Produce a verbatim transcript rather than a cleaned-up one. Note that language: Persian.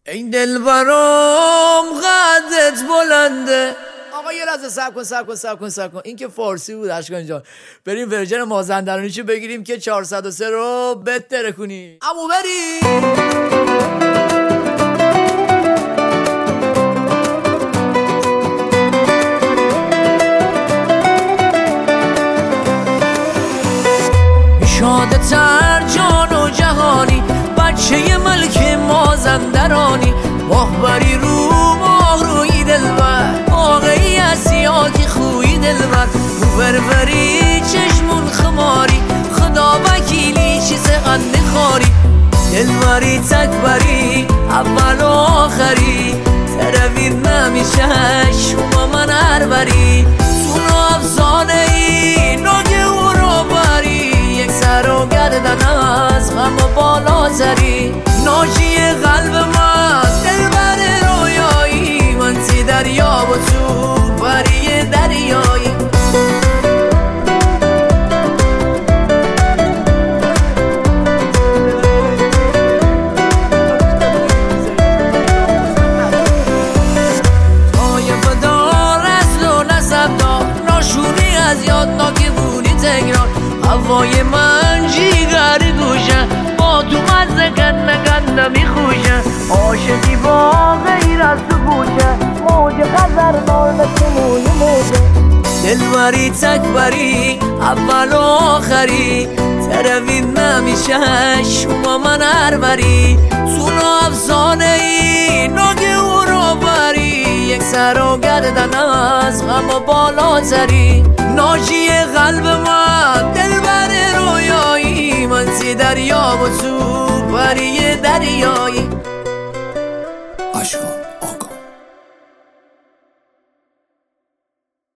این دل برام قدت بلنده. آقا یه لحظه صبر کن صبر کن صبر کن صبر کن این که فارسی بود اشکان جان. بریم ورژن مازندرانیشو بگیریم که چهارصد و سه رو بهتره کنی. امو بریم. شاده تر جان و جهانی، بچه ملک مازندرانی، ماهبری رو ماه روی دلبر، واقعی اسیا که خوی دلبر، بربری چشمون خماری، خدا وکیلی چیز قند خاری، دلبری تکبری اول و آخری، تروید نمیشه شما من هر بری، تو افسانه ای ناگه و رو بری، یک سر و گردن از غم و بالا تری، ناجی قلب من دلبر رویایی، من تی دریا و تو بری دریایی. طایفه دار اصل و نسب دار، ناشونی از یاد ناکبونی تکرار، هوای من جیگر گوشه، با تو مزه کنه کنه میخوشه، عاشقی با غیر از تو گوشه، موج خزر مال موی موجه، دلبری تکبری اول و آخری، تروید نمیشه شما من هر بری، تو افسانه ای ناگه و رو بری، یک سر و گردن از غم و بالا تری، ناجی قلب من دلبر رویایی، من تی دریا و تو بری دریایی.